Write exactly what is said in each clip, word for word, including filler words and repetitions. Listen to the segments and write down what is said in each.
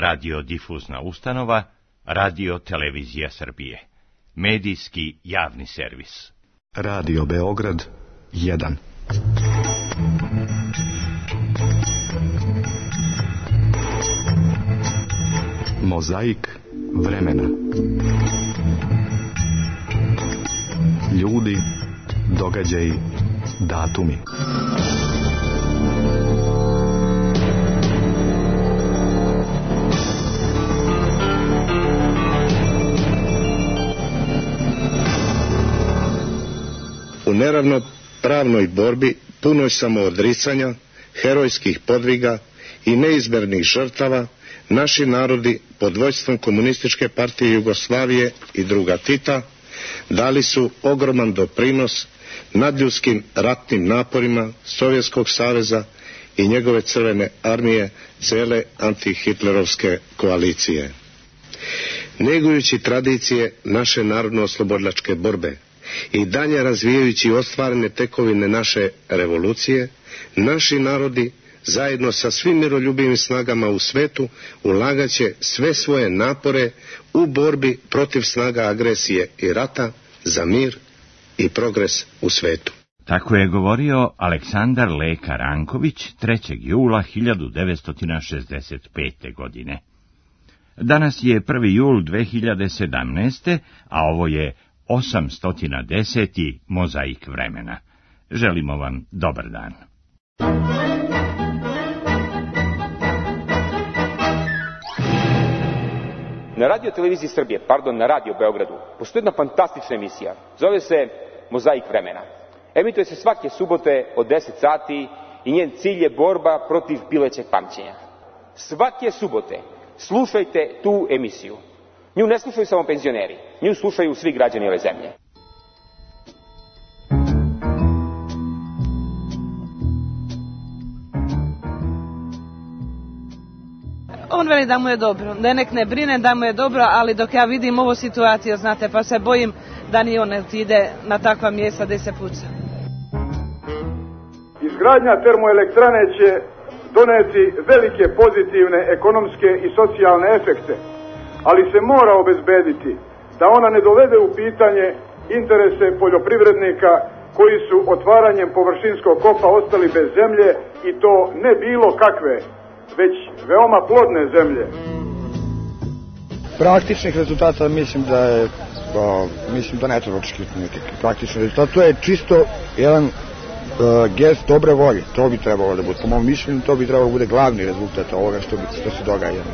radiodifuzna ustanova, Radio Televizija Srbije. Medijski javni servis. Radio Beograd jedan. Mozaik vremena. Ljudi, događaji, datumi. U neravnopravnoj borbi, punoj samoodricanja, herojskih podviga i neizmernih žrtava, naši narodi pod vođstvom Komunističke partije Jugoslavije i druga Tita dali su ogroman doprinos nadljudskim ratnim naporima Sovjetskog saveza i njegove crvene armije, cele antihitlerovske koalicije. Negujući tradicije naše narodno-oslobodilačke borbe i dalje razvijajući ostvarene tekovine naše revolucije, naši narodi zajedno sa svim miroljubivim snagama u svetu ulagaće sve svoje napore u borbi protiv snaga agresije i rata za mir i progres u svetu. Tako je govorio Aleksandar Leka Ranković trećeg jula hiljadu devetsto šezdeset pete. godine. Danas je prvi jul dve hiljade sedamnaeste. a ovo je osamsto deseti Mozaik vremena. Želimo vam dobar dan. Na Radio Televiziji Srbije, pardon, na Radio Beogradu, postoji jedna fantastična emisija. Zove se Mozaik vremena. Emituje se svake subote od deset sati i njen cilj je borba protiv pilećeg pamćenja. Svake subote slušajte tu emisiju. Nju ne slušaju samo penzioneri, nju slušaju svi građani ove zemlje. On veli da mu je dobro, da nek ne brine, da mu je dobro, ali dok ja vidim ovu situaciju, znate, pa se bojim da ni on ne ide na takva mjesta gdje se puca. Izgradnja termoelektrane će doneti velike pozitivne ekonomske i socijalne efekte, ali se mora obezbediti da ona ne dovede u pitanje interese poljoprivrednika koji su otvaranjem površinskog kopa ostali bez zemlje, i to ne bilo kakve, već veoma plodne zemlje. Praktičnih rezultata mislim da je, o, mislim da ne treba očekivati nekakve praktične rezultate. To je čisto jedan uh, gest dobre volje. To bi trebalo da bude, po mom mišljenju, to bi trebalo da bude glavni rezultat ovoga što, bi, što se događa.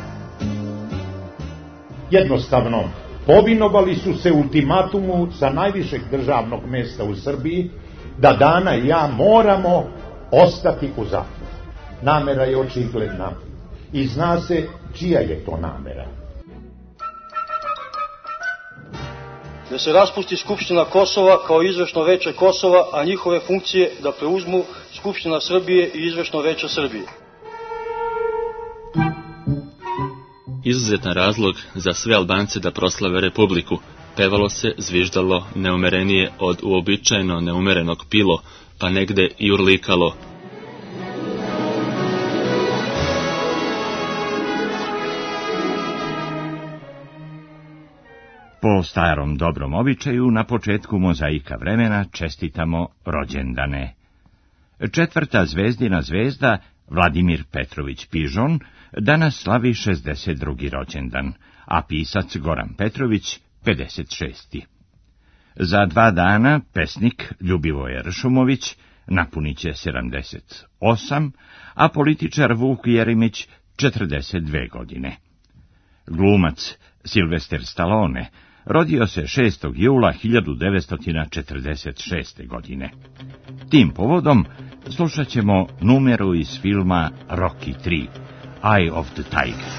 Jednostavno, povinovali su se ultimatumu sa najvišeg državnog mesta u Srbiji da Dana i ja moramo ostati u zatvoru. Namera je očigledna i zna se čija je to namera. Da se raspusti Skupština Kosova kao izvršno veće Kosova, a njihove funkcije da preuzmu Skupština Srbije i izvršno veće Srbije. Izuzetan razlog za sve Albance da proslave Republiku. Pevalo se, zviždalo, neumerenije od uobičajeno neumerenog pilo, pa negde i urlikalo. Po starom dobrom običaju, na početku Mozaika vremena čestitamo rođendane. Četvrta zvezdina zvezda, Vladimir Petrović Pižon, danas slavi šezdeset drugi rođendan, a pisac Goran Petrović pedeset šesti. Za dva dana pesnik Ljubivoje Ršumović napunit će sedamdeset osam, a političar Vuk Jeremić četrdeset dve godine. Glumac Silvester Stallone rodio se šestog jula hiljadu devetsto četrdeset šeste. godine. Tim povodom slušat ćemo numeru iz filma Rocky tri, Eye of the Tiger.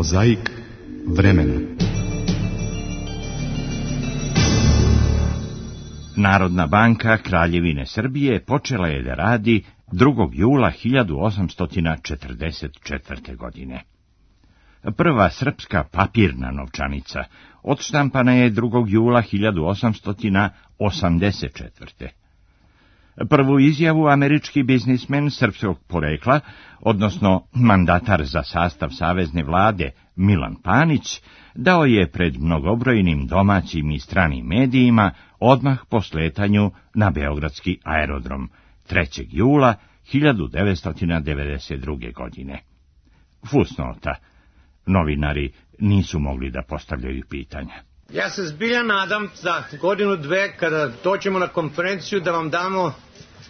Mozaik vremena. Narodna banka Kraljevine Srbije počela je da radi drugog jula hiljadu osamsto četrdeset četvrte. godine. Prva srpska papirna novčanica odštampana je drugog jula hiljadu osamsto osamdeset četvrte. Prvu izjavu američki biznismen srpskog porekla, odnosno mandatar za sastav savezne vlade Milan Panić, dao je pred mnogobrojnim domaćim i stranim medijima odmah po sletanju na beogradski aerodrom trećeg jula hiljadu devetsto devedeset druge. godine. Fusnota. Novinari nisu mogli da postavljaju pitanja. Ja se zbilja nadam za godinu dve kada dođemo na konferenciju da vam damo uh,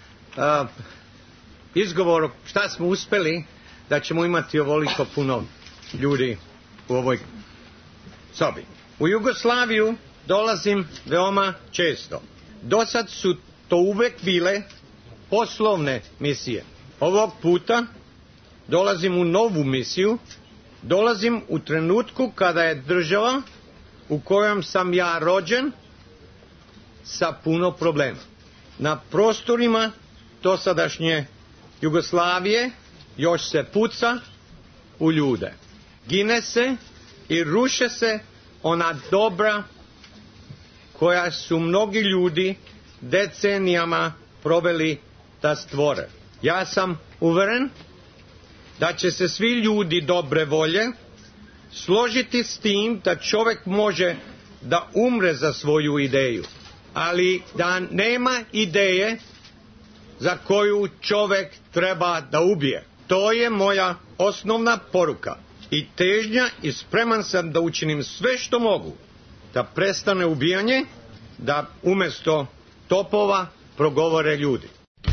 izgovor šta smo uspeli, da ćemo imati ovoliko puno ljudi u ovoj sobi. U Jugoslaviju dolazim veoma često. Do sad su to uvek bile poslovne misije. Ovog puta dolazim u novu misiju, dolazim u trenutku kada je država u kojem sam ja rođen sa puno problema. Na prostorima dosadašnje Jugoslavije još se puca u ljude. Gine se i ruše se ona dobra koja su mnogi ljudi decenijama proveli da stvore. Ja sam uveren da će se svi ljudi dobre volje složiti s tim da čovjek može da umre za svoju ideju, ali da nema ideje za koju čovjek treba da ubije. To je moja osnovna poruka i težnja i spreman sam da učinim sve što mogu da prestane ubijanje, da umjesto topova progovore ljudi.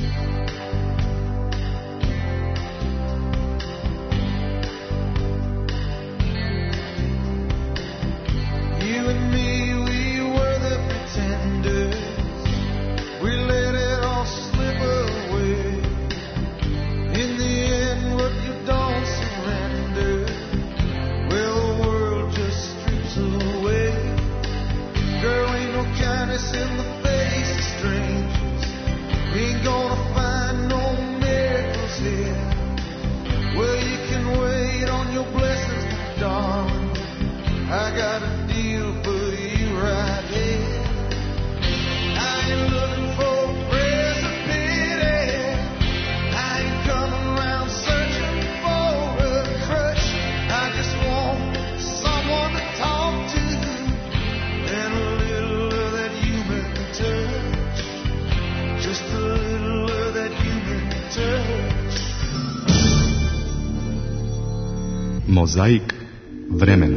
Mozaik vremena.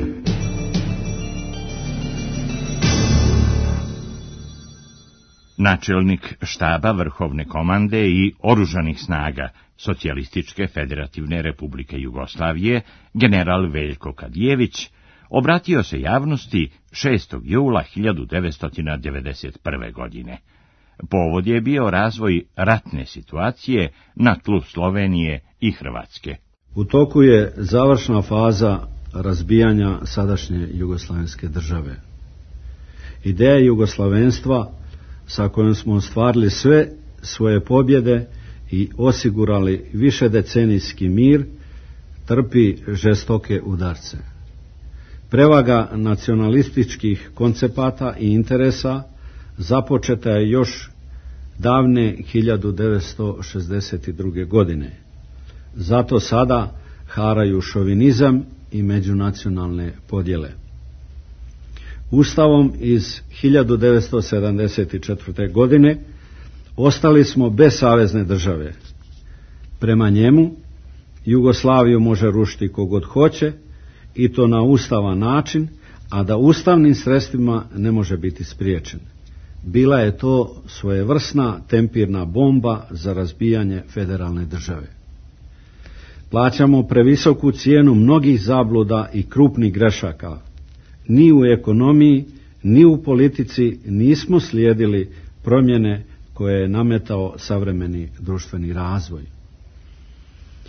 Načelnik štaba Vrhovne komande i oružanih snaga Socijalističke federativne republike Jugoslavije, general Veljko Kadijević, obratio se javnosti šestog jula hiljadu devetsto devedeset prve. godine. Povod je bio razvoj ratne situacije na tlu Slovenije i Hrvatske. U toku je završna faza razbijanja sadašnje jugoslavenske države. Ideja jugoslavenstva sa kojom smo ostvarili sve svoje pobjede i osigurali višedecenijski mir, trpi žestoke udarce. Prevaga nacionalističkih koncepata i interesa započeta je još davne hiljadu devetsto šezdeset druge. godine. Zato sada haraju šovinizam i međunacionalne podjele. Ustavom iz hiljadu devetsto sedamdeset četvrte. godine ostali smo bez savezne države. Prema njemu Jugoslaviju može rušiti kogod hoće i to na ustavan način, a da ustavnim sredstvima ne može biti spriječen. Bila je to svojevrsna tempirna bomba za razbijanje federalne države. Plaćamo previsoku cijenu mnogih zabluda i krupnih grešaka. Ni u ekonomiji, ni u politici nismo slijedili promjene koje je nametao savremeni društveni razvoj.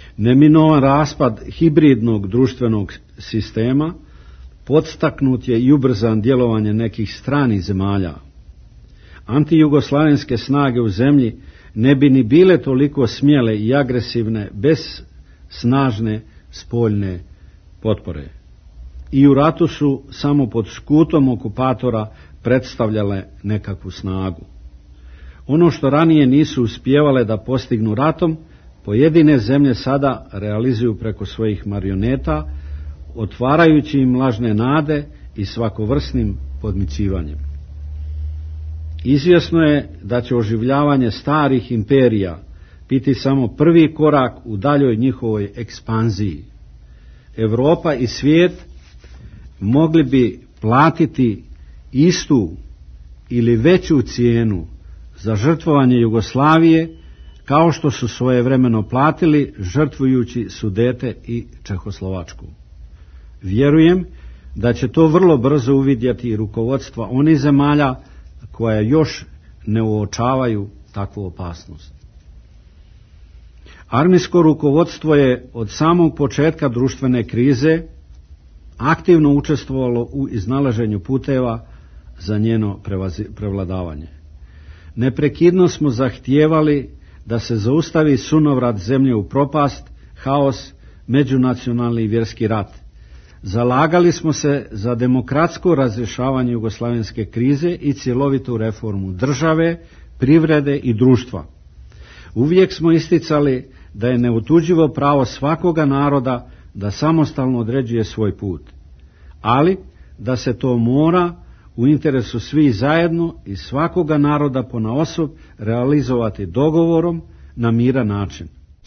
Neminovan raspad hibridnog društvenog sistema podstaknut je i ubrzan djelovanje nekih stranih zemalja. Antijugoslavenske snage u zemlji ne bi ni bile toliko smjele i agresivne bez snažne spoljne potpore. I u ratu su samo pod skutom okupatora predstavljale nekakvu snagu. Ono što ranije nisu uspijevale da postignu ratom, pojedine zemlje sada realizuju preko svojih marioneta, otvarajući im lažne nade i svakovrsnim podmićivanjem. Izvjesno je da će oživljavanje starih imperija biti samo prvi korak u daljoj njihovoj ekspanziji. Europa i svijet mogli bi platiti istu ili veću cijenu za žrtvovanje Jugoslavije, kao što su svojevremeno platili žrtvujući Sudete i Čehoslovačku. Vjerujem da će to vrlo brzo uvidjeti i rukovodstva onih zemalja koja još ne uočavaju takvu opasnost. Armijsko rukovodstvo je od samog početka društvene krize aktivno učestvovalo u iznalaženju puteva za njeno prevladavanje. Neprekidno smo zahtijevali da se zaustavi sunovrat zemlje u propast, haos, međunacionalni i vjerski rat. Zalagali smo se za demokratsko razrješavanje jugoslavenske krize i cjelovitu reformu države, privrede i društva. Uvijek smo isticali da je neotuđivo pravo svakoga naroda da samostalno određuje svoj put, ali da se to mora u interesu svih zajedno i svakoga naroda ponaosob realizovati dogovorom na miran način.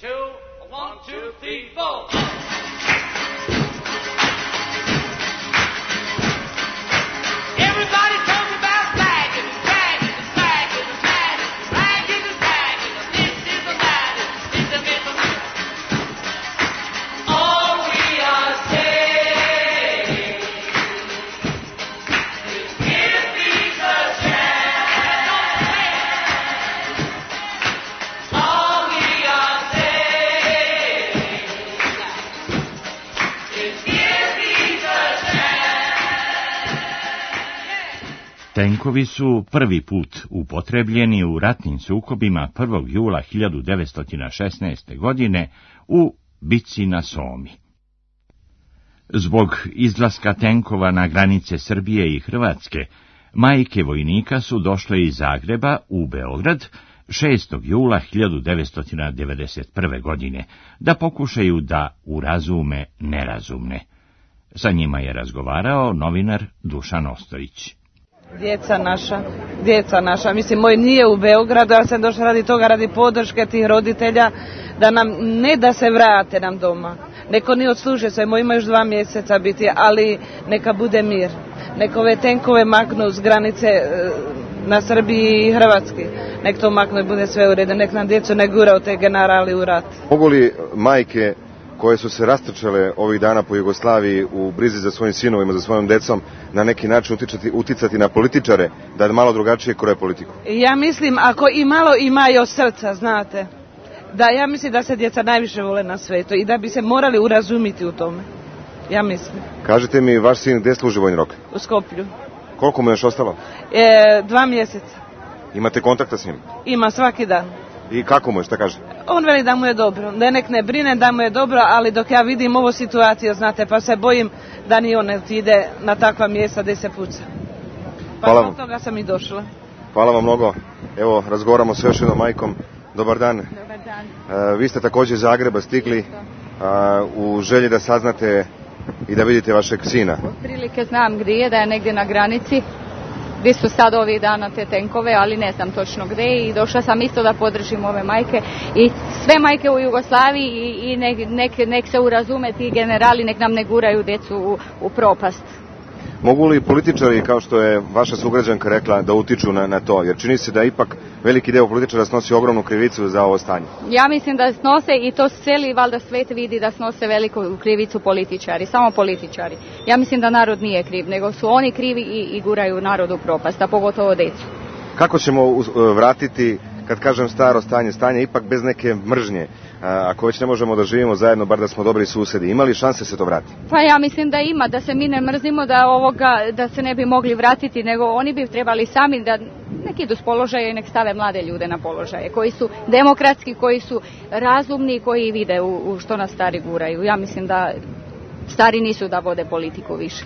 Tenkovi su prvi put upotrebljeni u ratnim sukobima prvog jula hiljadu devetsto šesnaeste. godine u bitci na Somi. Zbog izlaska tenkova na granice Srbije i Hrvatske, majke vojnika su došle iz Zagreba u Beograd šestog jula hiljadu devetsto devedeset prve. godine da pokušaju da urazume nerazumne. Sa njima je razgovarao novinar Dušan Ostojić. Djeca naša, djeca naša, mislim, moj nije u Beogradu, ja sam došla radi toga, radi podrške tih roditelja, da nam, ne da se vrate nam doma, neko ni odsluže sve, moj ima još dva mjeseca biti, ali neka bude mir, neka ove tenkove maknu s granice na Srbiji i Hrvatski, nek to maknu i bude sve u redu, nek nam djecu ne gura u te generali u rat. Mogu li majke koje su se rastrčale ovih dana po Jugoslaviji u brizi za svojim sinovima, za svojom decom, na neki način uticati, uticati na političare da malo drugačije kroje politiku? Ja mislim, ako i malo imaju srca, znate, da ja mislim da se djeca najviše vole na svetu i da bi se morali urazumiti u tome. Ja mislim. Kažete mi, vaš sin gdje služi vojni rok? U Skoplju. Koliko mu je još ostalo? E, dva mjeseca. Imate kontakta s njim? Ima, svaki dan. I kako mu je, šta kaže? On veli da mu je dobro, da nek ne brine, da mu je dobro, ali dok ja vidim ovu situaciju, znate, pa se bojim da ni on ne ide na takva mjesta gdje se puca. Pa Hvala vam. zbog toga sam i došla. Hvala vam mnogo. Evo, razgovaramo s još jednom majkom. Dobar dan. Dobar dan. E, vi ste također iz Zagreba stigli a, u želji da saznate i da vidite vašeg sina. Otprilike znam gdje je, da je negdje na granici. Gdje su sad ovih dana te tenkove, ali ne znam točno gdje, i došla sam isto da podržim ove majke i sve majke u Jugoslaviji i, i nek, nek, nek se urazume ti generali, nek nam ne guraju djecu u, u propast. Mogu li političari, kao što je vaša sugrađanka rekla, da utiču na, na to? Jer čini se da ipak veliki deo političara snosi ogromnu krivicu za ovo stanje. Ja mislim da snose, i to cijeli valjda svijet vidi, da snose veliku krivicu političari, samo političari. Ja mislim da narod nije kriv, nego su oni krivi i, i guraju narod u propast, a pogotovo djecu. Kako ćemo vratiti kad kažem staro stanje, stanje ipak bez neke mržnje. Ako već ne možemo da živimo zajedno, bar da smo dobri susedi. Ima li šanse se to vrati? Pa ja mislim da ima, da se mi ne mrzimo, da ovoga, da se ne bi mogli vratiti, nego oni bi trebali sami da nek idu s položaja i nek stave mlade ljude na položaje, koji su demokratski, koji su razumni, koji vide u, u što nas stari guraju. Ja mislim da stari nisu da vode politiku više.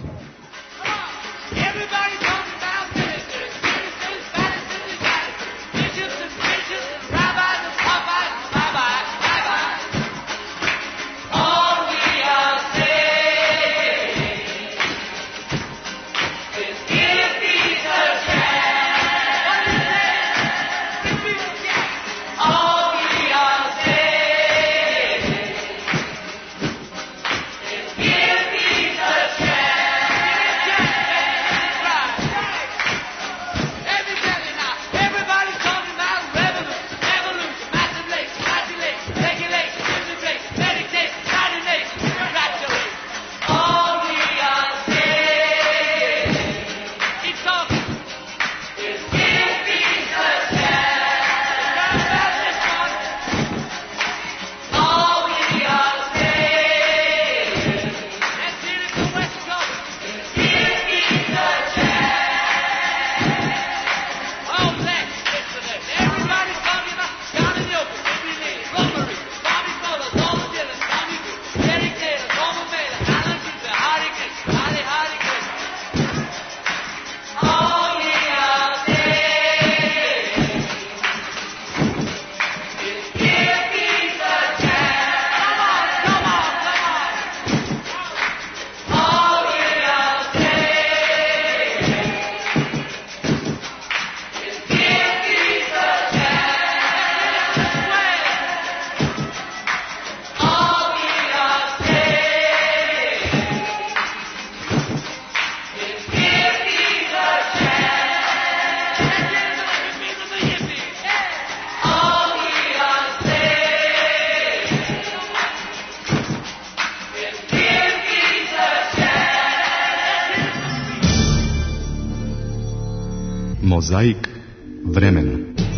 Mozaik vremena.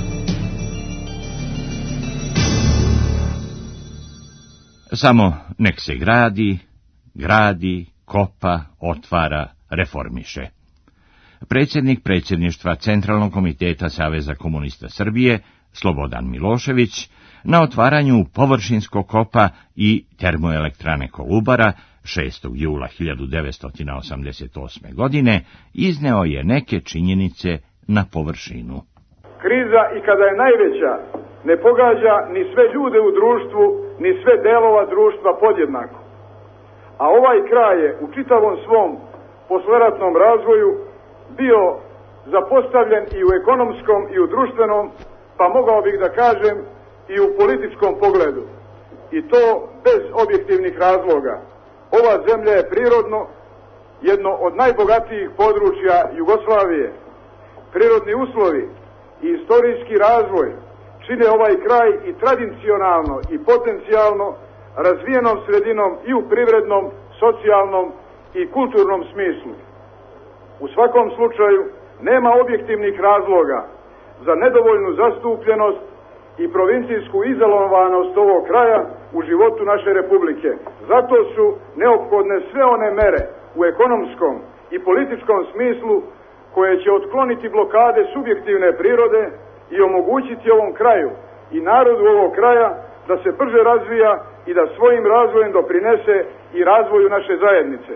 Samo nek se gradi, gradi, kopa, otvara, reformiše. Predsjednik predsjedništva Centralnog komiteta Saveza komunista Srbije, Slobodan Milošević, na otvaranju površinskog kopa i termoelektrane Kolubara šestog jula hiljadu devetsto osamdeset osme. godine izneo je neke činjenice na površinu. Kriza i kada je najveća ne pogađa ni sve ljude u društvu, ni sve delova društva podjednako. A ovaj kraj je u čitavom svom posleratnom razvoju bio zapostavljen i u ekonomskom i u društvenom, pa mogao bih da kažem i u političkom pogledu. I to bez objektivnih razloga. Ova zemlja je prirodno jedno od najbogatijih područja Jugoslavije. Prirodni uslovi i istorijski razvoj čine ovaj kraj i tradicionalno i potencijalno razvijenom sredinom i u privrednom, socijalnom i kulturnom smislu. U svakom slučaju nema objektivnih razloga za nedovoljnu zastupljenost i provincijsku izolovanost ovog kraja u životu naše republike. Zato su neophodne sve one mere u ekonomskom i političkom smislu koje će otkloniti blokade subjektivne prirode i omogućiti ovom kraju i narodu ovog kraja da se brže razvija i da svojim razvojem doprinese i razvoju naše zajednice.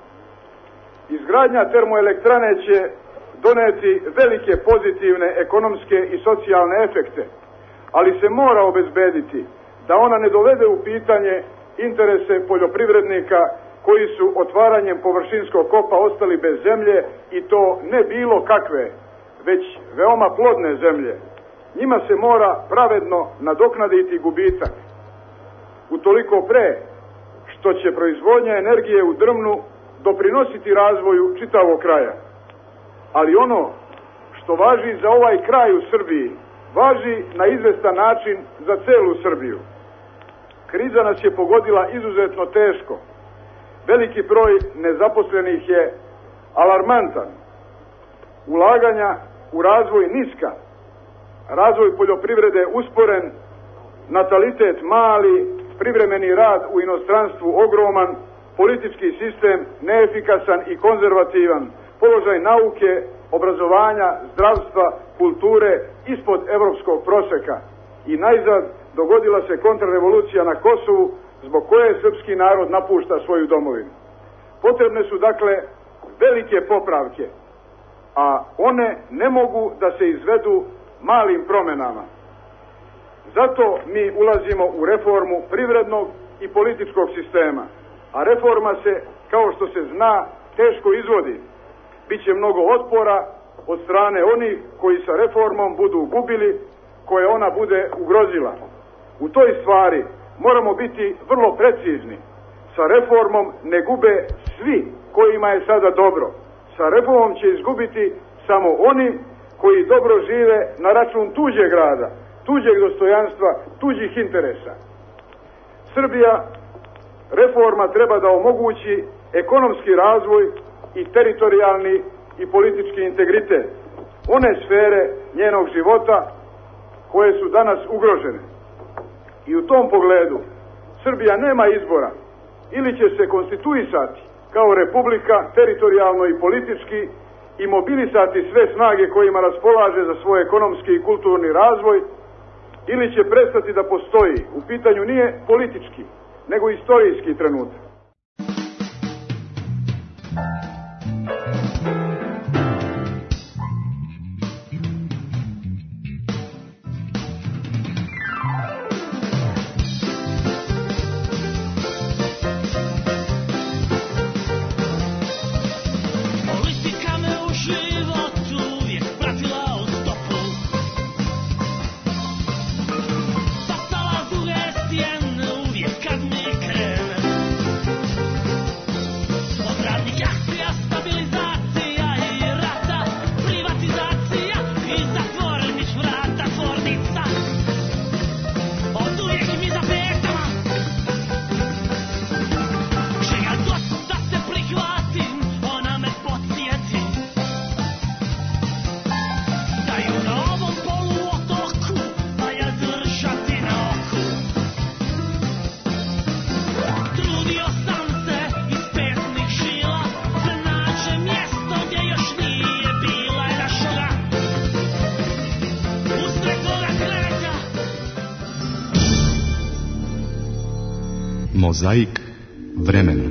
Izgradnja termoelektrane će doneti velike pozitivne ekonomske i socijalne efekte, ali se mora obezbediti da ona ne dovede u pitanje interese poljoprivrednika koji su otvaranjem površinskog kopa ostali bez zemlje, i to ne bilo kakve, već veoma plodne zemlje. Njima se mora pravedno nadoknaditi gubitak. Utoliko pre što će proizvodnja energije u drvnu doprinositi razvoju čitavog kraja. Ali ono što važi za ovaj kraj u Srbiji, važi na izvestan način za celu Srbiju. Kriza nas je pogodila izuzetno teško. Veliki broj nezaposlenih je alarmantan. Ulaganja u razvoj niska, razvoj poljoprivrede usporen, natalitet mali, privremeni rad u inostranstvu ogroman, politički sistem neefikasan i konzervativan, položaj nauke, obrazovanja, zdravstva, kulture ispod evropskog proseka. I najzad dogodila se kontrarevolucija na Kosovu, zbog koje srpski narod napušta svoju domovinu. Potrebne su dakle velike popravke, a one ne mogu da se izvedu malim promenama. Zato mi ulazimo u reformu privrednog i političkog sistema, a reforma se, kao što se zna, teško izvodi. Biće mnogo otpora od strane onih koji sa reformom budu gubili, koje ona bude ugrozila. U toj stvari moramo biti vrlo precizni. Sa reformom ne gube svi kojima je sada dobro. Sa reformom će izgubiti samo oni koji dobro žive na račun tuđeg rada, tuđeg dostojanstva, tuđih interesa. Srbija reforma treba da omogući ekonomski razvoj i teritorijalni i politički integritet. One sfere njenog života koje su danas ugrožene. I u tom pogledu Srbija nema izbora. Ili će se konstituisati kao republika teritorijalno i politički i mobilisati sve snage kojima raspolaže za svoj ekonomski i kulturni razvoj, ili će prestati da postoji. U pitanju nije politički, nego istorijski trenutak. Mozaik vremena.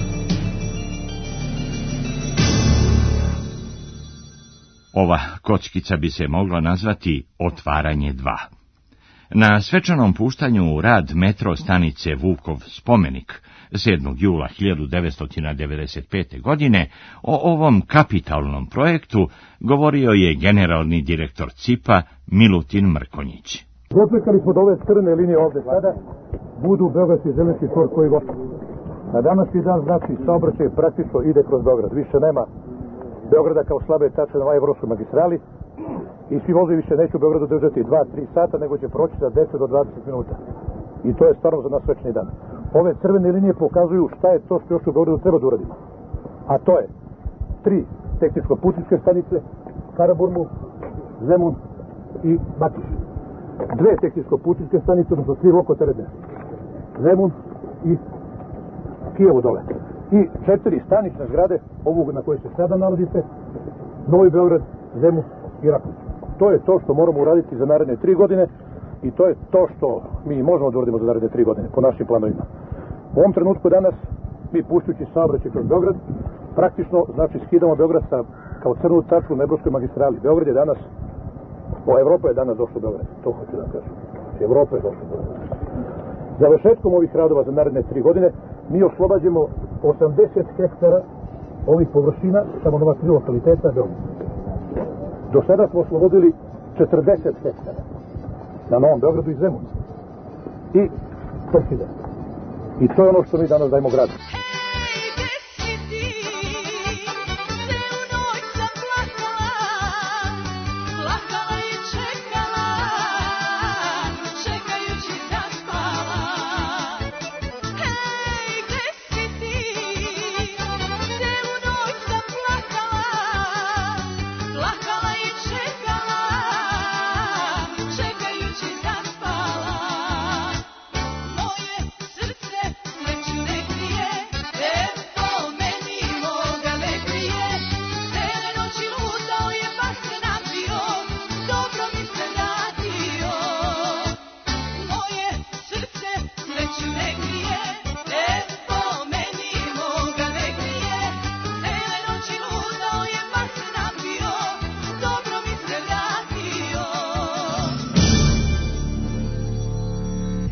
Ova kockica bi se mogla nazvati Otvaranje dva. Na svečanom puštanju u rad metro stanice Vukov spomenik sedmog jula hiljadu devetsto devedeset pete. godine o ovom kapitalnom projektu govorio je generalni direktor C I P-a Milutin Mrkonjić. Dočekali smo da ove crne linije ovde sada budu beogradski železnički čvor koji vozi. Na današnji dan znači saobraćaj praktično ide kroz Beograd. Više nema Beograda kao slabe tačke na Evropskoj magistrali i svi vozovi više neće u Beogradu držati dva do tri sata, nego će proći za deset do dvadeset minuta. I to je stvarno za nas svečni dan. Ove crvene linije pokazuju šta je to što još u Beogradu treba da uradimo. A to je tri tehničko-putničke stanice, Karaburmu, Zemun i Batiš. Dve tehničko-putničke stanice, odnosno tri lokoteretne. Zemun i Kijevo dole. I četiri stanične zgrade, ovog na kojoj se sada nalazite, Novi Beograd, Zemun i Raković. To je to što moramo uraditi za naredne tri godine i to je to što mi možemo da uradimo za naredne tri godine, po našim planovima. U ovom trenutku danas, mi puštujući saobraćaj kroz Beograd, praktično, znači, skidamo Beograd sa, kao crnu tačku na Evropskoj magistrali. Beograd je danas, o, Evropa je danas došla u Beograd, to hoću da kažem. Evropa je došla u Beograd. Završetkom ovih radova za naredne tri godine mi oslobađamo osamdeset hektara ovih površina, samo nova tri lokaliteta Beograda. Do sada smo oslobodili četrdeset hektara na Novom Beogradu i Zemunu. I Pršida. I to je ono što mi danas dajemo gradu.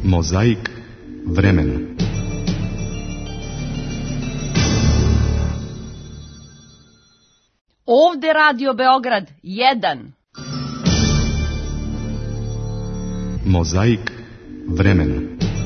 Mozaik vremena. Ovde Radio Beograd jedan. Mozaik vremena.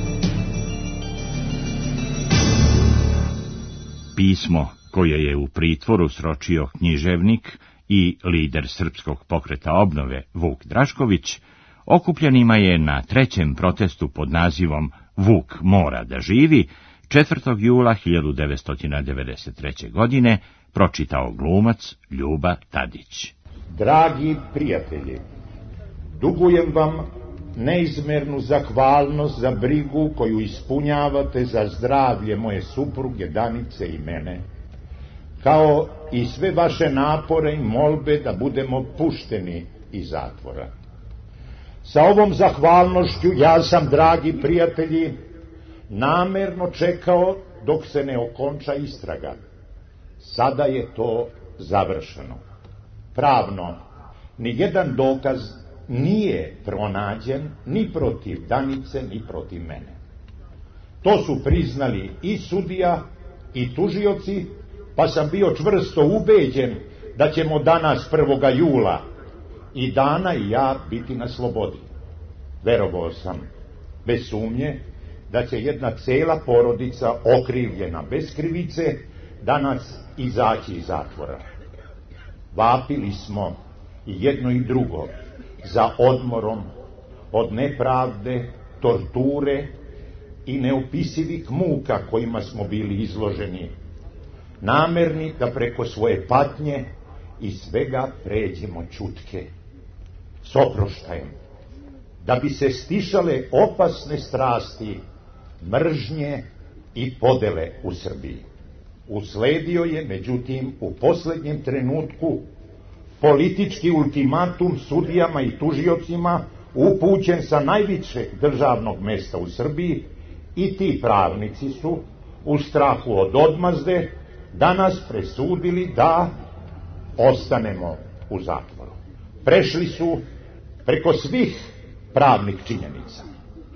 Pismo koje je u pritvoru sročio književnik i lider srpskog pokreta obnove Vuk Drašković, okupljenima je na trećem protestu pod nazivom Vuk mora da živi, četvrtog jula hiljadu devetsto devedeset treće. godine pročitao glumac Ljuba Tadić. Dragi prijatelji, dugujem vam neizmernu zahvalnost za brigu koju ispunjavate za zdravlje moje supruge Danice i mene, kao i sve vaše napore i molbe da budemo pušteni iz zatvora. Sa ovom zahvalnošću ja sam, dragi prijatelji, namerno čekao dok se ne okonča istraga. Sada je to završeno. Pravno, ni jedan dokaz nije pronađen ni protiv Danice, ni protiv mene. To su priznali i sudija i tužioci, pa sam bio čvrsto ubeđen da ćemo danas prvoga jula i Dana i ja biti na slobodi. Verovao sam, bez sumnje, da će jedna cela porodica okrivljena bez krivice danas izaći iz zatvora. Vapili smo i jedno i drugo za odmorom od nepravde, torture i neopisivih muka kojima smo bili izloženi, namerni da preko svoje patnje i svega pređemo ćutke, s oproštajem, da bi se stišale opasne strasti, mržnje i podele u Srbiji. Usledio je, međutim, u poslednjem trenutku politički ultimatum sudijama i tužiocima upućen sa najvišeg državnog mesta u Srbiji i ti pravnici su, u strahu od odmazde, danas presudili da ostanemo u zatvoru. Prešli su preko svih pravnih činjenica.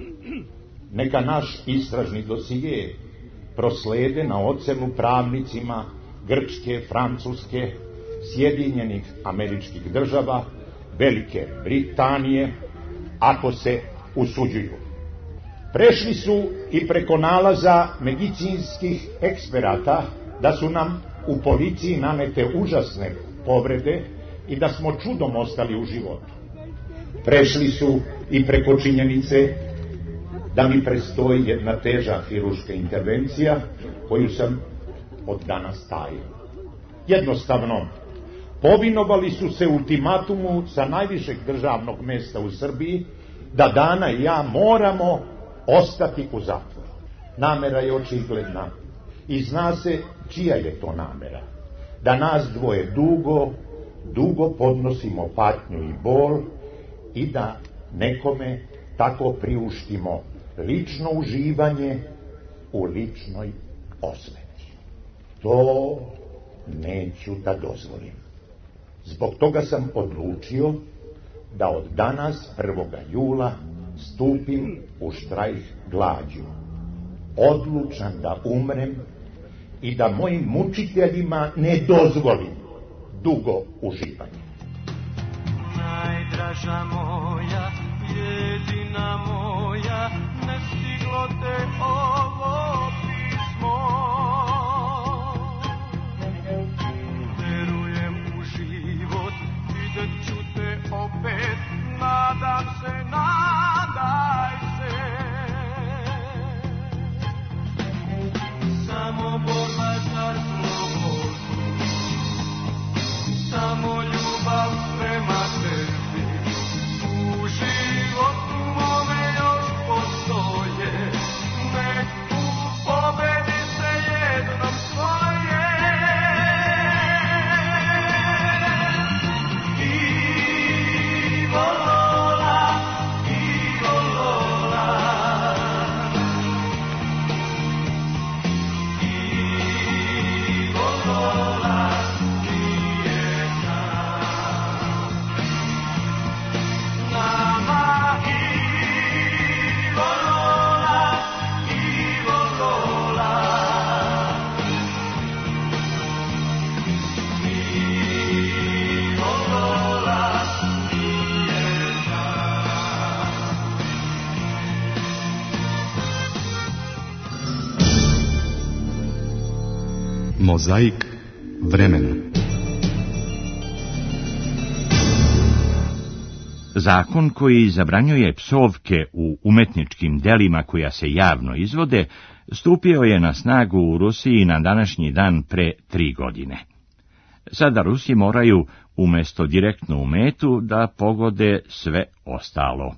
Neka naš istražni dosije proslede na ocenu pravnicima Grčke, Francuske, Sjedinjenih Američkih Država, Velike Britanije, ako se usuđuju. Prešli su i preko nalaza medicinskih eksperata da su nam u policiji nanete užasne povrede i da smo čudom ostali u životu. Prešli su i preko činjenice da mi prestoji jedna teža hiruška intervencija koju sam od danas tajio. Jednostavno, povinovali su se ultimatumu sa najvišeg državnog mesta u Srbiji da Dana i ja moramo ostati u zatvoru. Namera je očigledna i zna se čija je to namera. Da nas dvoje dugo, dugo podnosimo patnju i bol i da nekome tako priuštimo lično uživanje u ličnoj osveti. To neću da dozvolim. Zbog toga sam odlučio da od danas, prvoga jula, stupim u štrajk glađu. Odlučan da umrem i da mojim mučiteljima ne dozvolim dugo uživanje. Najdraža moja, jedina moja, ne stiglo te ovo pismo. Verujem u život, vidjet ću te opet, nadam se, nadaj se. Samo borba za slobodu, samo ljubav prema tebi, uživaj. Mozaik vremena. Zakon koji zabranjuje psovke u umetničkim delima koja se javno izvode, stupio je na snagu u Rusiji na današnji dan pre tri godine. Sada Rusi moraju, umjesto direktno u metu, da pogode sve ostalo.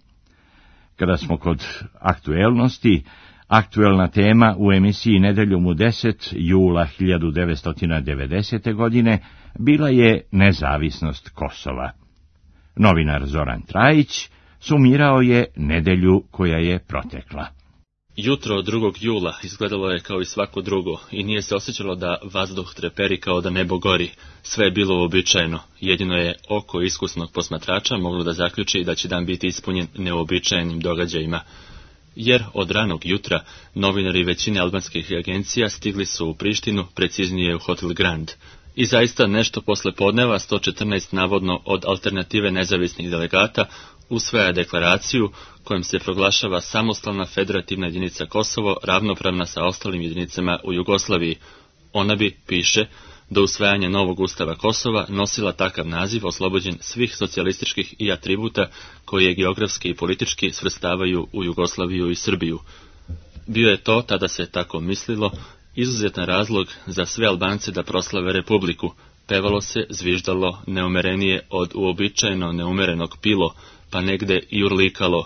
Kada smo kod aktuelnosti, aktuelna tema u emisiji Nedeljom u deset jula hiljadu devetsto devedesete. godine bila je nezavisnost Kosova. Novinar Zoran Trajić sumirao je nedelju koja je protekla. Jutro od drugog jula izgledalo je kao i svako drugo i nije se osjećalo da vazduh treperi kao da nebo gori. Sve je bilo uobičajeno, jedino je oko iskusnog posmatrača moglo da zaključi da će dan biti ispunjen neuobičajenim događajima. Jer od ranog jutra novinari većine albanskih agencija stigli su u Prištinu, preciznije u Hotel Grand. I zaista nešto posle podneva sto četrnaest navodno od alternative nezavisnih delegata usvaja deklaraciju kojom se proglašava samostalna federativna jedinica Kosovo ravnopravna sa ostalim jedinicama u Jugoslaviji. Ona bi, piše, do usvajanja novog ustava Kosova nosila takav naziv oslobođen svih socijalističkih i atributa koji je geografski i politički svrstavaju u Jugoslaviju i Srbiju. Bio je to, tada se tako mislilo, izuzetan razlog za sve Albance da proslave republiku. Pevalo se, zviždalo, neumerenije od uobičajeno neumerenog pilo, pa negde i urlikalo.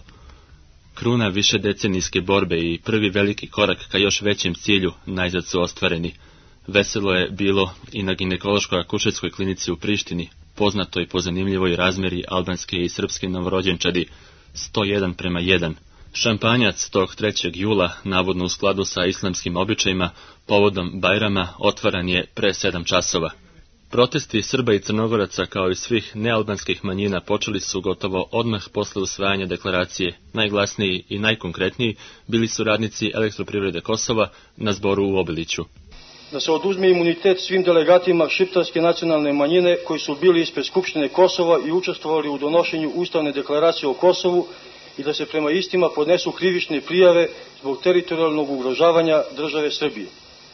Kruna višedecenijske borbe i prvi veliki korak ka još većem cilju najzad su ostvareni. Veselo je bilo i na ginekološko-akušetskoj klinici u Prištini, poznatoj po zanimljivoj razmeri albanske i srpske novorođenčadi, sto jedan prema jedan. Šampanjac tog trećeg jula, navodno u skladu sa islamskim običajima, povodom Bajrama, otvaran je pre sedam časova. Protesti Srba i Crnogoraca kao i svih nealbanskih manjina počeli su gotovo odmah posle usvajanja deklaracije. Najglasniji i najkonkretniji bili su radnici Elektroprivrede Kosova na zboru u Obiliću. Da se oduzme imunitet svim delegatima šiptarske nacionalne manjine koji su bili ispred Skupštine Kosova i učestvovali u donošenju Ustavne deklaracije o Kosovu i da se prema istima podnesu krivične prijave zbog teritorijalnog ugrožavanja države Srbije.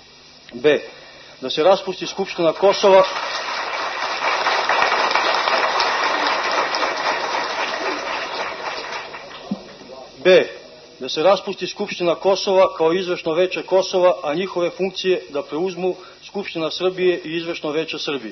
B. Da se raspusti Skupština Kosova B. Da se raspusti Skupština Kosova kao izvršno veće Kosova, a njihove funkcije da preuzmu Skupština Srbije i izvršno veće Srbije.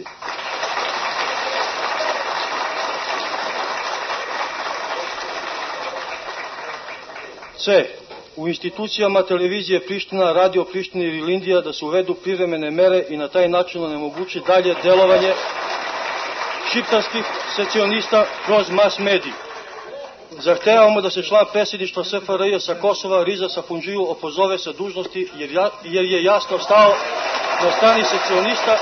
C. U institucijama televizije Priština, Radio Priština i Rilindija da se uvedu privremene mere i na taj način onemogući dalje delovanje šiptarskih secesionista kroz mas mediji. Zahtevamo da se član predsjedništva S F R J sa Kosova, Riza Safundžiju, opozove sa dužnosti jer, ja, jer je jasno stao na strani secesionista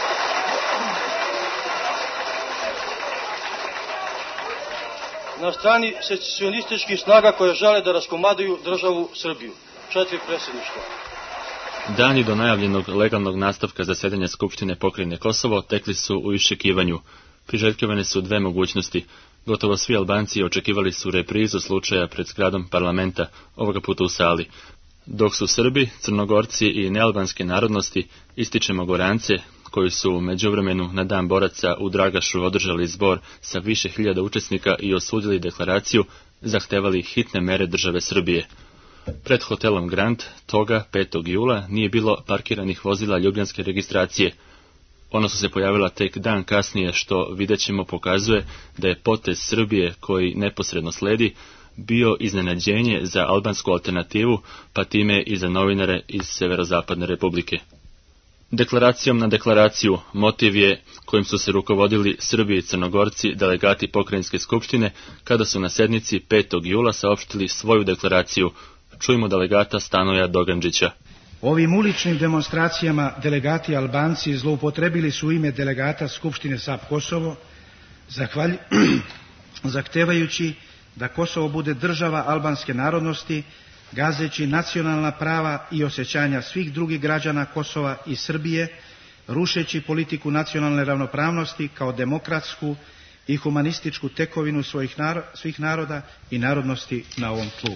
na strani secesionističkih snaga koje žele da raskomadaju državu Srbiju. Četiri predsjedništva. Dani do najavljenog legalnog nastavka zasedanja Skupštine pokrajine Kosovo tekli su u iščekivanju. Priželjkivane su dve mogućnosti. Gotovo svi Albanci očekivali su reprizu slučaja pred zgradom parlamenta, ovoga puta u sali. Dok su Srbi, Crnogorci i nealbanske narodnosti, ističemo Gorance, koji su u međuvremenu na dan boraca u Dragašu održali zbor sa više hiljada učesnika i osudili deklaraciju, zahtevali hitne mere države Srbije. Pred hotelom Grand, toga petog jula, nije bilo parkiranih vozila ljubljanske registracije. Ona su se pojavila tek dan kasnije, što videćemo pokazuje da je potez Srbije, koji neposredno sledi, bio iznenađenje za albansku alternativu, pa time i za novinare iz Severozapadne Republike. Deklaracijom na deklaraciju motiv je kojim su se rukovodili Srbi i Crnogorci, delegati pokrajinske skupštine, kada su na sednici petog jula saopštili svoju deklaraciju. Čujmo delegata Stanoja Dogandžića. Ovim uličnim demonstracijama delegati Albanci zloupotrebili su ime delegata Skupštine S A P Kosovo, zahvalj... zahtevajući da Kosovo bude država albanske narodnosti, gazeći nacionalna prava i osjećanja svih drugih građana Kosova i Srbije, rušeći politiku nacionalne ravnopravnosti kao demokratsku i humanističku tekovinu svojih naro... svih naroda i narodnosti na ovom tlu.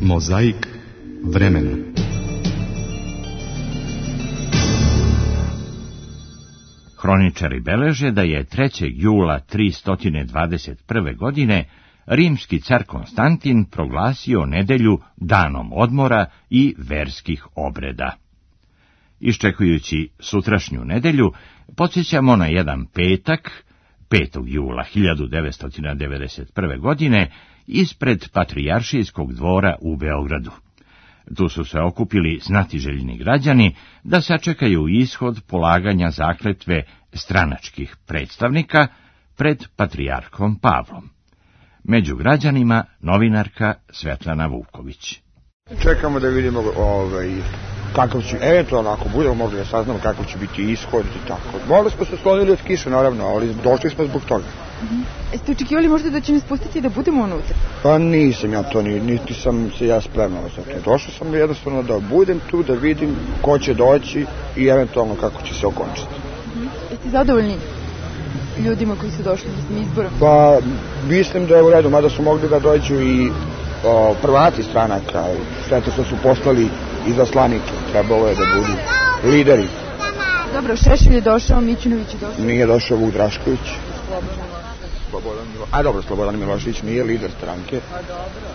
Mozaik vremena. Hroničari beleže da je trećeg jula tristo dvadeset prve. godine rimski car Konstantin proglasio nedelju danom odmora i verskih obreda. Iščekujući sutrašnju nedelju, podsjećamo na jedan petak, petog jula hiljadu devetsto devedeset prve. godine, ispred Patrijaršijskog dvora u Beogradu. Tu su se okupili znatiželjni građani da sačekaju ishod polaganja zakletve stranačkih predstavnika pred patrijarhom Pavlom. Među građanima novinarka Svetlana Vuković. Čekamo da vidimo ovaj, kakav će, eventualno ako budemo mogli da saznamo kakav će biti ishod i tako. Mogli smo se slonili od kiše, naravno, ali došli smo zbog toga. Uh-huh. Jeste očekivali možda da će nas pustiti da budemo unutra? Pa nisam ja to, niti sam se ja spremao za to. Došao sam jednostavno da budem tu, da vidim ko će doći i eventualno kako će se okončiti. Uh-huh. Jeste zadovoljni ljudima koji su došli na izbora? Pa mislim da je u redu, mada su mogli da dođu i o, prvaci stranaka, šteta što su poslali izaslanike, trebalo je da budu lideri. Dobro, Šešelj je došao, Mićunović je došao. Nije došao Vuk Drašković. Slobodan Milošević. A dobro, Slobodan Milošević nije lider stranke. A dobro.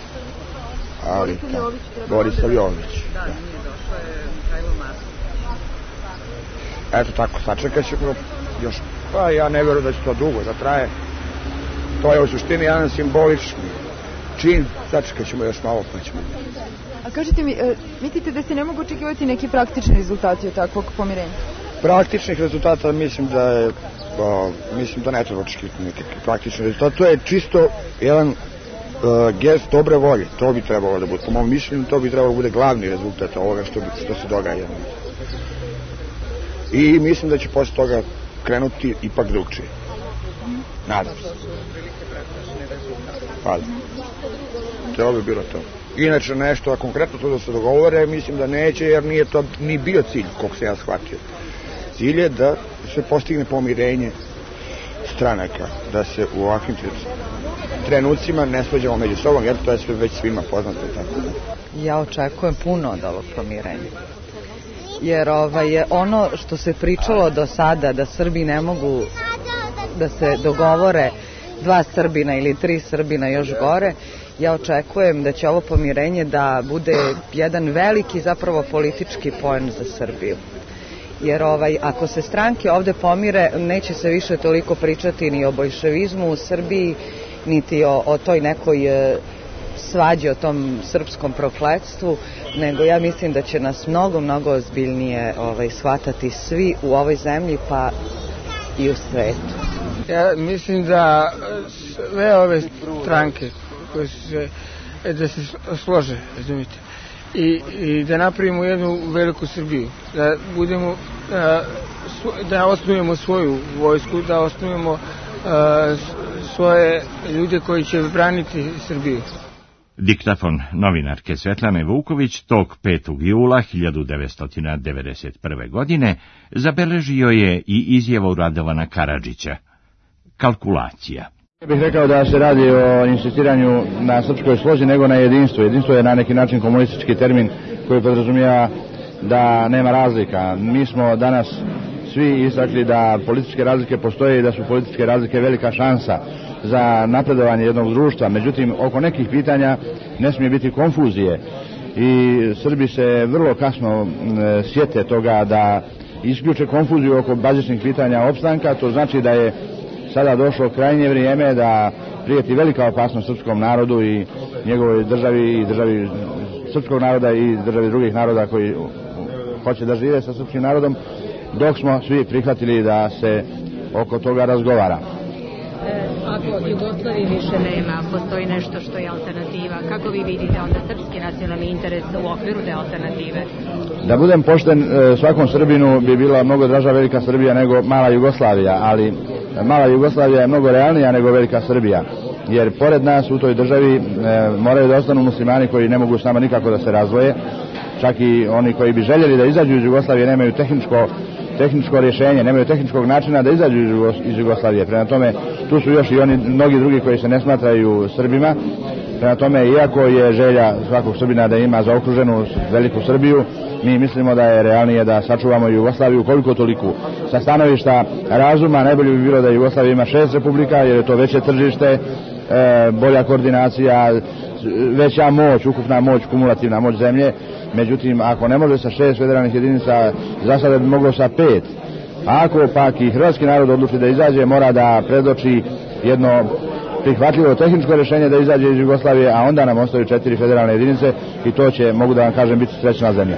Ali, Boris Savjović. Da, nije došao je Mihajlo Marković. Eto tako, sačekat ćemo još. Pa ja ne verujem da će to dugo da traje. To je u suštini jedan simbolični čin. Sačekat ćemo još malo pa ćemo. A kažete mi, e, mislite da se ne mogu očekivati neki praktični rezultati od takvog pomirenja? Praktičnih rezultata mislim da je, o, mislim da ne treba očekivati neki praktični rezultat. To je čisto jedan uh, gest dobre volje. To bi trebalo da bude. Po mom mišljenju to bi trebalo da bude glavni rezultat ovoga što, bi, što se događa. I mislim da će posle toga krenuti ipak drugčije. Nadam se. Hvala. To bi bilo to. Inače nešto, a konkretno to da se dogovore, mislim da neće, jer nije to ni bio cilj, koliko se ja shvatio. Cilj je da se postigne pomirenje stranaka, da se u ovakvim trenucima ne svađamo među sobom, jer to je sve već svima poznato. Tako. Ja očekujem puno od ovog pomirenja. Jer ovaj, ono što se pričalo do sada, da Srbi ne mogu da se dogovore dva Srbina ili tri Srbina još gore, ja očekujem da će ovo pomirenje da bude jedan veliki zapravo politički poen za Srbiju. Jer ovaj, ako se stranke ovde pomire, neće se više toliko pričati ni o bolševizmu u Srbiji, niti o, o toj nekoj e, svađi, o tom srpskom prokletstvu, nego ja mislim da će nas mnogo, mnogo ozbiljnije ovaj, shvatati svi u ovoj zemlji, pa i u svetu. Ja mislim da sve ove stranke koje su se, da se slože, razumite, i, i da napravimo jednu veliku Srbiju, da budemo, da, da osnujemo svoju vojsku, da osnujemo a, svoje ljude koji će braniti Srbiju. Diktafon novinarke Svetlane Vuković tog petog jula hiljadu devetsto devedeset prve. godine zabeležio je i izjavu Radovana Karadžića. Kalkulacija. Ja bih rekao da se radi o insistiranju na srpskoj slozi nego na jedinstvu. Jedinstvo je na neki način komunistički termin koji podrazumijeva da nema razlika. Mi smo danas svi istakli da političke razlike postoje i da su političke razlike velika šansa za napredovanje jednog društva. Međutim, oko nekih pitanja ne smije biti konfuzije i Srbi se vrlo kasno e, sjete toga da isključe konfuziju oko bazičnih pitanja opstanka. To znači da je sada došlo krajnje vrijeme da prijeti velika opasnost srpskom narodu i njegovoj državi i državi srpskog naroda i državi drugih naroda koji hoće da žive sa srpskim narodom, dok smo svi prihvatili da se oko toga razgovara. Ako Jugoslavije više nema, postoji nešto što je alternativa, kako vi vidite onda srpski nacionalni interes u okviru te alternative? Da budem pošten, svakom Srbinu bi bila mnogo draža velika Srbija nego mala Jugoslavija, ali mala Jugoslavija je mnogo realnija nego velika Srbija, jer pored nas u toj državi e, moraju da ostanu muslimani koji ne mogu s nama nikako da se razvoje, čak i oni koji bi željeli da izađu iz Jugoslavije nemaju tehničko tehničko rješenje, nemaju tehničkog načina da izađu iz Jugoslavije. Prema tome, tu su još i oni mnogi drugi koji se ne smatraju Srbima. Prema tome, iako je želja svakog Srbina da ima zaokruženu veliku Srbiju, mi mislimo da je realnije da sačuvamo Jugoslaviju koliko toliko. Sa stanovišta razuma najbolje bi bilo da Jugoslavija ima šest republika, jer je to veće tržište, e, bolja koordinacija, veća moć, ukupna moć, kumulativna moć zemlje. Međutim, ako ne može sa šest federalnih jedinica, za sada bi moglo sa pet. Ako pak i hrvatski narod odluči da izađe, mora da predoči jedno prihvatljivo tehničko rješenje da izađe iz Jugoslavije, a onda nam ostaju četiri federalne jedinice i to će, mogu da vam kažem, biti srećna zemlja.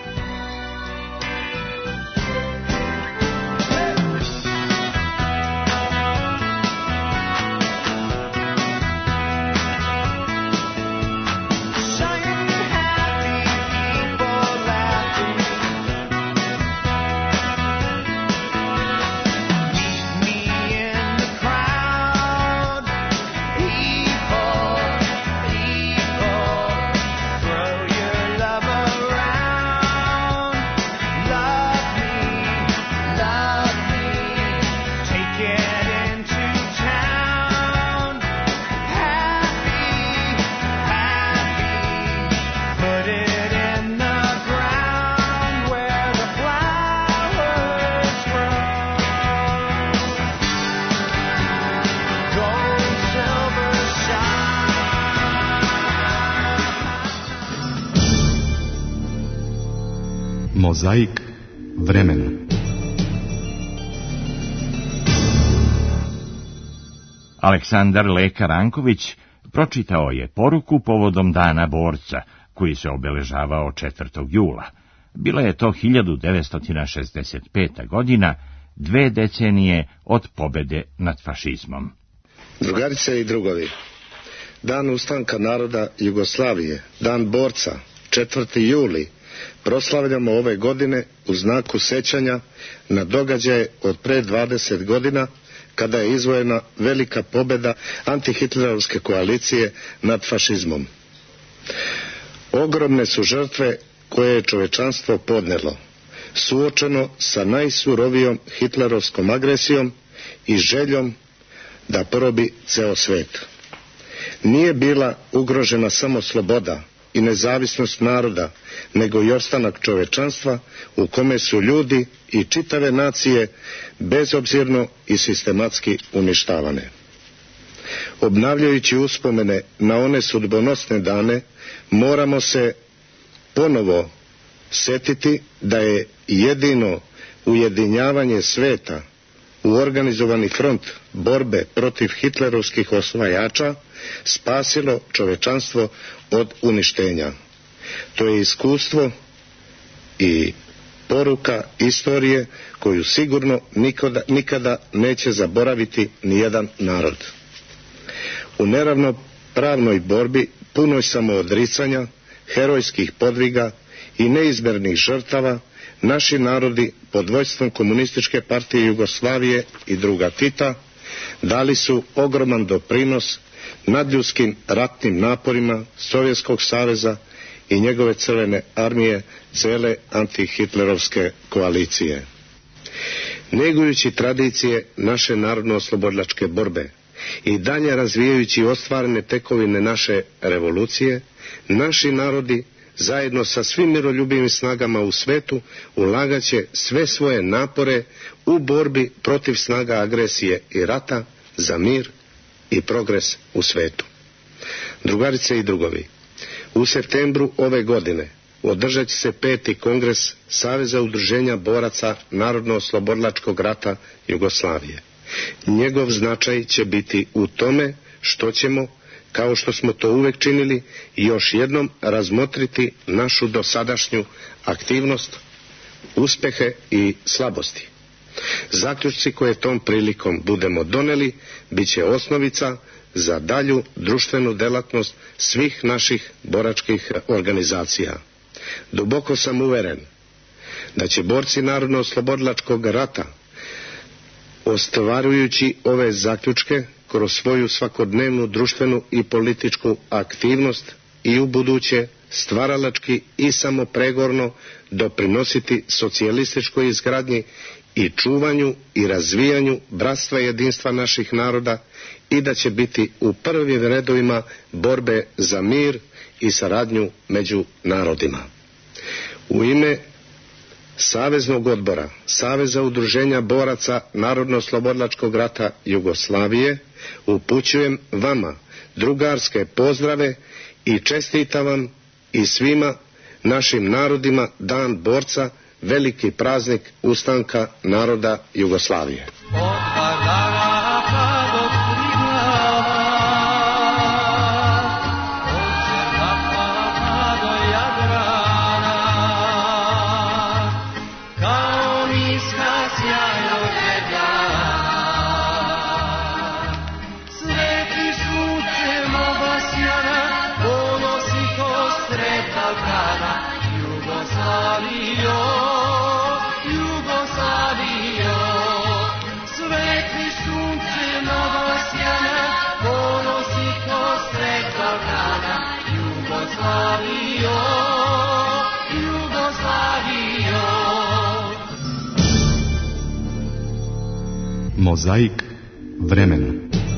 Mozaik vremena. Aleksandar Leka Ranković pročitao je poruku povodom Dana borca, koji se obeležavao četvrtog jula. Bila je to hiljadu devetsto šezdeset peta. godina, dve decenije od pobede nad fašizmom. Drugarice i drugovi, Dan ustanka naroda Jugoslavije, Dan borca, četvrti juli, proslavljamo ove godine u znaku sećanja na događaje od pre dvadeset godina, kada je izvojena velika pobjeda antihitlerovske koalicije nad fašizmom. Ogromne su žrtve koje je čovečanstvo podnelo, suočeno sa najsurovijom hitlerovskom agresijom i željom da porobi ceo svet. Nije bila ugrožena samo sloboda i nezavisnost naroda, nego i ostanak čovečanstva u kome su ljudi i čitave nacije bezobzirno i sistematski uništavane. Obnavljajući uspomene na one sudbonosne dane, moramo se ponovo setiti da je jedino ujedinjavanje sveta u organizovani front borbe protiv hitlerovskih osvajača spasilo čovečanstvo od uništenja. To je iskustvo i poruka istorije koju sigurno nikada, nikada neće zaboraviti nijedan narod. U neravnopravnoj borbi, punoj samoodricanja, herojskih podviga i neizmernih žrtava, naši narodi pod vođstvom Komunističke partije Jugoslavije i druga Tita dali su ogroman doprinos nadljudskim ratnim naporima Sovjetskog saveza i njegove crvene armije, cele antihitlerovske koalicije. Negujući tradicije naše narodno-oslobodilačke borbe i dalje razvijajući ostvarene tekovine naše revolucije, naši narodi zajedno sa svim miroljubivim snagama u svetu ulagaće sve svoje napore u borbi protiv snaga agresije i rata za mir i progres u svetu. Drugarice i drugovi, u septembru ove godine održat će se peti kongres Saveza udruženja boraca Narodno-oslobodilačkog rata Jugoslavije. Njegov značaj će biti u tome što ćemo, kao što smo to uvek činili, još jednom razmotriti našu dosadašnju aktivnost, uspehe i slabosti. Zaključci koje tom prilikom budemo doneli bit će osnovica za dalju društvenu delatnost svih naših boračkih organizacija. Duboko sam uveren da će borci Narodno-oslobodilačkog rata, ostvarujući ove zaključke kroz svoju svakodnevnu društvenu i političku aktivnost, i u buduće stvaralački i samopregorno doprinositi socijalističkoj izgradnji i čuvanju i razvijanju bratstva i jedinstva naših naroda i da će biti u prvim redovima borbe za mir i saradnju među narodima. U ime Saveznog odbora Saveza udruženja boraca Narodno-slobodilačkog rata Jugoslavije upućujem vama drugarske pozdrave i čestitam vam i svima našim narodima Dan borca, veliki praznik ustanka naroda Jugoslavije. Mozaik vremena.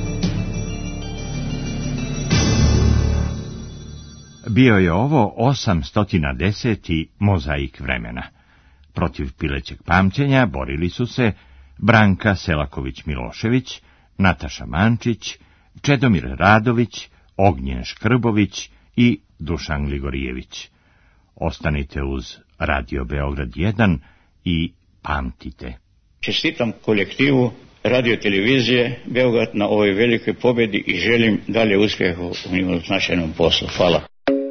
Bio je ovo osamstotina deseti mozaik vremena. Protiv pilećeg pamćenja borili su se Branka Selaković-Milošević, Nataša Mančić, Čedomir Radović, Ognjen Škrbović i Dušan Gligorijević. Ostanite uz Radio Beograd jedan i pamtite. Čestitam kolektivu radio televizije Beograd na ovoj velikoj pobjedi i želim dalje uspjeha u njihovom značajnom poslu. Hvala.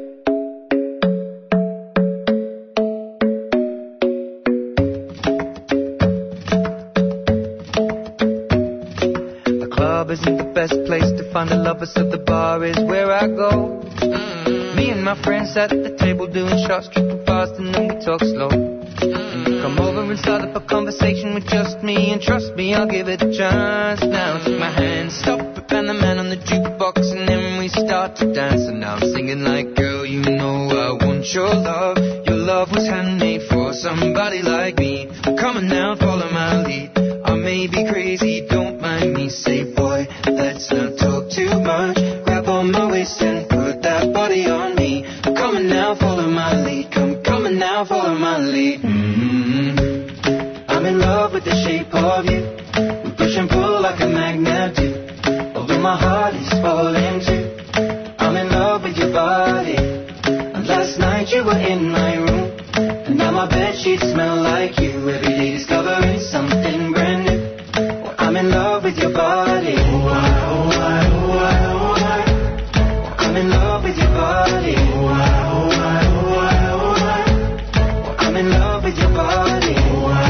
The club isn't the best place to find the lovers, so the bar is where I go. Me and my friends at the table doing shots, tripping fast, and then we talk slow. Come over and start up a conversation with just me, and trust me, I'll give it a chance. Now take my hand, stop it, and the man on the jukebox, and then we start to dance. And now I'm singing like, girl, you know I want your love. Your love was handmade for somebody like me. Come on now, follow my lead. I may be crazy, don't mind me. Say, boy, let's not talk too much. Grab on my waist and put that body on me. Come on now, follow my lead. Come, come on now, follow my lead. I'm in love with the shape of you. We push and pull like a magnet do. Although my heart is falling too. I'm in love with your body. And last night you were in my room. And now my bedsheets smell like you. Every day discovering something brand new. Well, I'm in love with your body. Oh, I, oh, I, oh, I, oh, I. I'm in love with your body. Oh, I, oh, I, oh, I, oh, I. I'm in love with your body. Oh, I,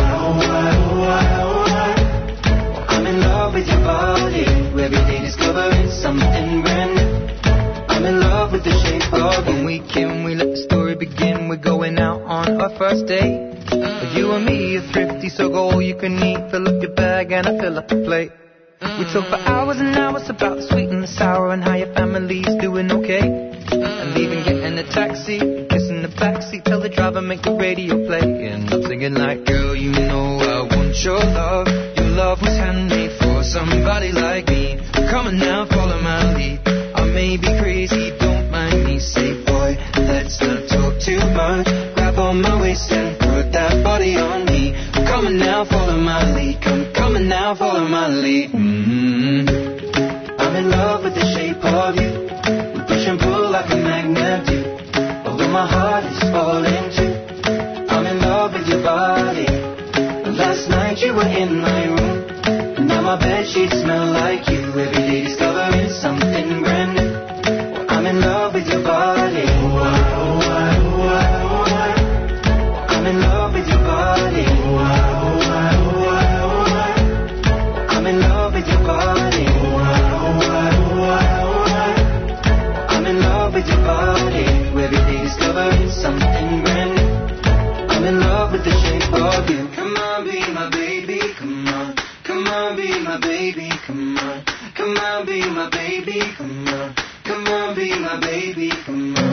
I'm in love with your body. Every day discovering something brand new. I'm in love with the shape of you. When we can, we let the story begin. We're going out on our first date. But you and me are thrifty, so go all you can eat. Fill up your bag and I fill up the plate. We talk for hours and hours about the sweet and the sour and how your family's doing okay. And leaving, getting a taxi, kissing the backseat, tell the driver make the radio play. And I'm singing like, girl, you know I want your love. Your love was handmade for somebody like me. Come on now, follow my lead. I may be crazy, don't mind me. Say, boy, let's not talk too much. Grab on my waist and put that body on me. Come on now, follow my lead. Come, come on now, follow my lead. Mm-hmm. I'm in love with the shape of you. We push and pull like a magnet do. Although my heart is falling too. I'm in love with your body. Last night you were in my room. And now my bedsheets smell like you. Every day discovering something brand new. Well, I'm in love with your body. Oh, I, oh, I, oh, I, oh, I. I'm in love with your body. Oh, I, oh, I, oh, I, oh, I. I'm in love with your body. Oh, I, oh, I, oh, I, oh, I. I'm in love with your body. Every day discovering something brand new. I'm in love with the shape of you. Come on, be my baby, come on. Come on, be my baby, come on. Come on, be my baby, come on. Come on, be my baby, come on.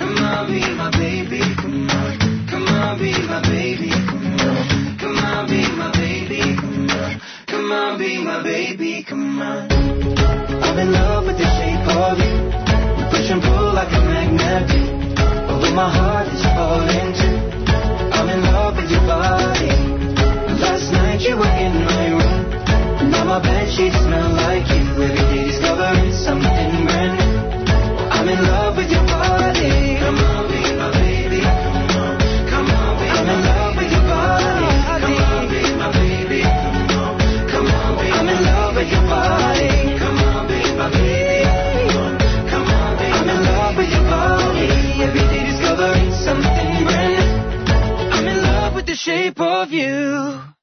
Come on, be my baby, come on. Come on, be my baby, come on. Come on, be my baby, come on. Come on, be my baby, come on. I'm in love with the shape of you. We push and pull like a magnet do. Although my heart is falling too. I'm in love with your body. Last night you were in my room. Now my bedsheets smell like you. Every day discovering something brand new. I'm in love with your body. Come on, be my baby. Come on, come on, be I'm in love with your body. Come on, be my baby. Come on, come on, be I'm in love with your body. Come on, be my baby. Come on, come on, be I'm in love with your body. Every day discovering something brand new. I'm in love with the shape of you.